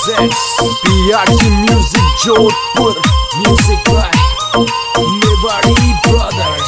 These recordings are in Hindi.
presents PRT Music Jodhpur. Music by Mewari Brothers.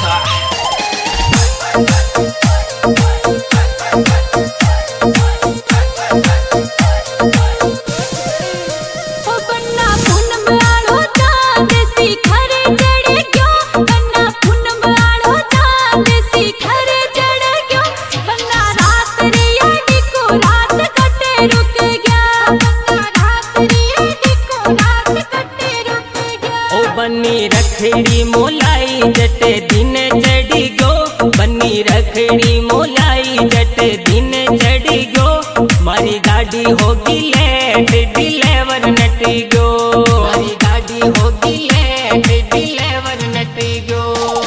बन्नी रखड़ी मोलाई जट दिन चढ़ी गो, बन्नी रखड़ी मोलाई जट दिन चढ़ी गो। मारी गाड़ी होगी लेट डिलेवर नटी गो, मारी गाड़ी होगी लेट डिलेवर नटी गो।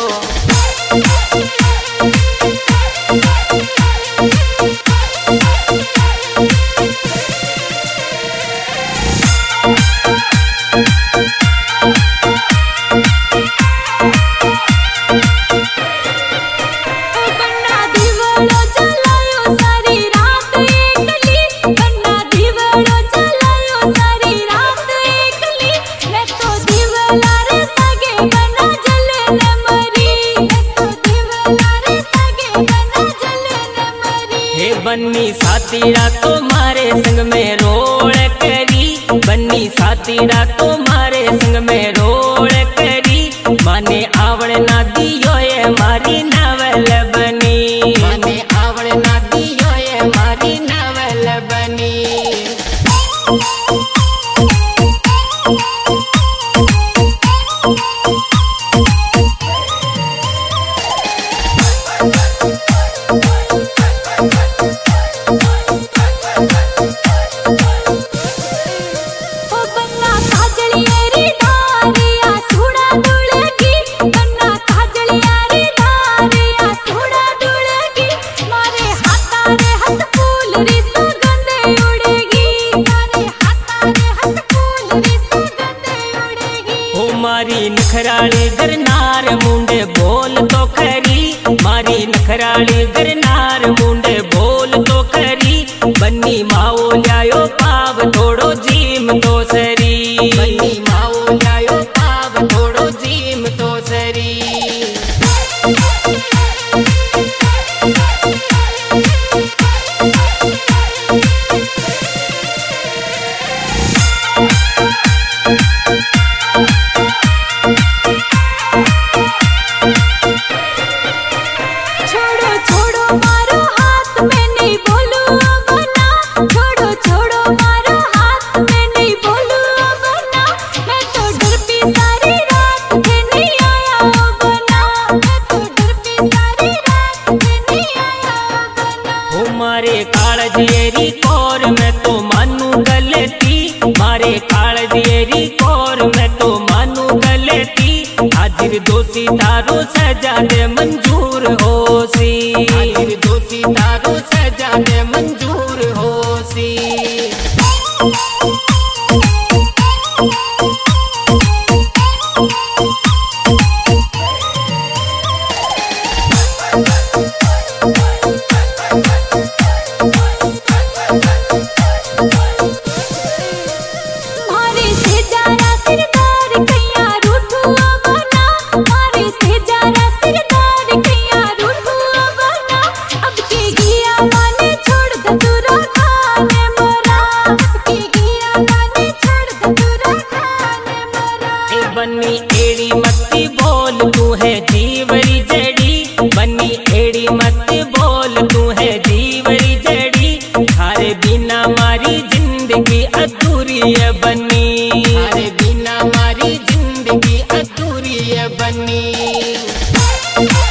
बन्नी साथीड़ा तो मारे संग में रोड़ करी, बन्नी साथीड़ा तो मारे संग में रोड़ करी। माने आवड़ ना दियो ये मारी नवल बनी, माने आवड़ ना दियो ये मारी नवल बनी। मारी नखराली गरनार मुंडे बोल तो खरी, मारी नखराली गरनार मुंडे बोल तो खरी। बन्नी माओ लायो पाव थोड़ो जीम तो सरी, बन्नी माओ लायो पाव थोड़ो जीम तो सरी। मारे कालजेरी कोर में तो मानू गलती, मारे कालजेरी कोर में तो मानू गलती। हाजिर दोषी तारो सजा दे मंजूर होसी, हाजिर दोषी तारो सजा दे मंजूर होसी। बन्नी एड़ी मत्ती बोल तू है जीवरी जड़ी, बन्नी एड़ी मत्ती बोल तू है जीवरी जड़ी। थारे बिना मारी जिंदगी अधूरी है बन्नी, थारे बिना मारी जिंदगी अधूरी है बन्नी।